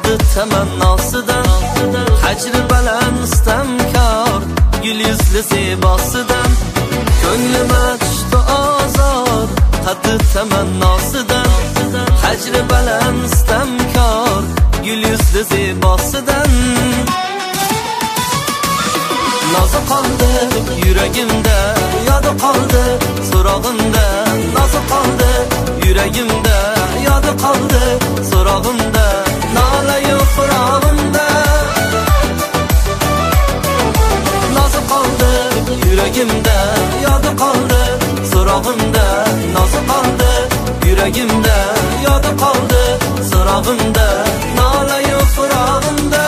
qoldi tamannosidan, hajri baland istamkor gul yuzli zebosidan. Ko'nglima tushdi ozor qaddi tamannosidan, hajri baland istamkor gul yuzli zebosidan. Nozi qoldi yuragimda, yodi qoldi so'rog'imda. Nozi qoldi yuragimda, yodi qoldi so'rog'imda. Nola-yu firog'imda. Nozi qoldi yuragimda, yodi qoldi so'rog'imda. Nozi qoldi yuragimda, yodi qoldi so'rog'imda. Nola-yu firog'imda.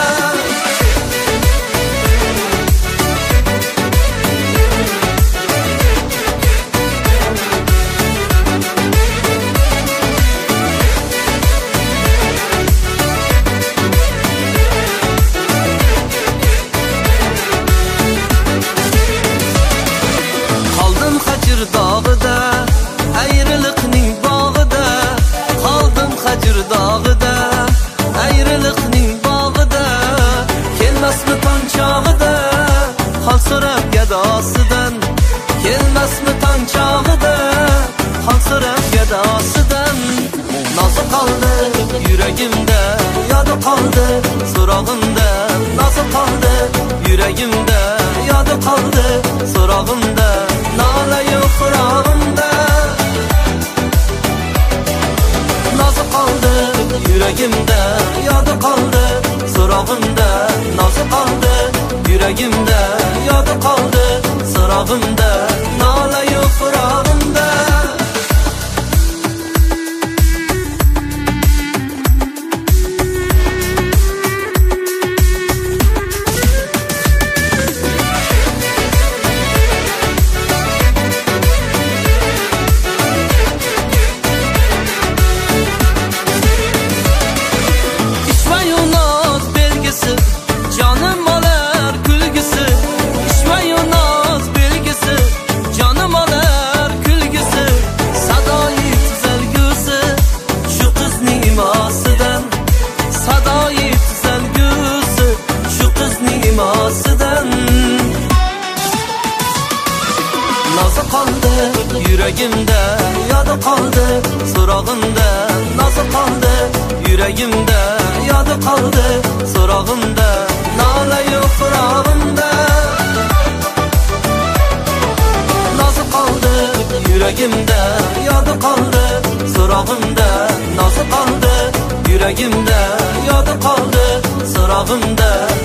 Dağıda, ayrılıqning bog'ida, qoldim hajr dog'ida, ayrılıqning bog'ida. Kelmasmi tong chog'ida, hol so'rab gadosidan. Kelmasmi tong chog'ida, hol so'rab gadosidan. Nozi qoldi yuragimda, yodi qoldi so'rog'imda. Nozi qoldi yuragimda, yodi qoldi so'rog'imda. Nola-yu firog'imda. Nozi qoldi yuragimda, yodi qoldi so'rog'imda. Nozi qoldi yuragimda, yodi qoldi so'rog'imda. Nola-yu firog'imda. Nozi qoldi yuragimda, yodi qoldi so'rog'imda. Nozi qoldi yuragimda, yodi qoldi so'rog'imda. Nola-yu firog'imda. Nozi qoldi yuragimda, yodi qoldi so'rog'imda. Nozi qoldi yuragimda, yodi qoldi so'rog'imda.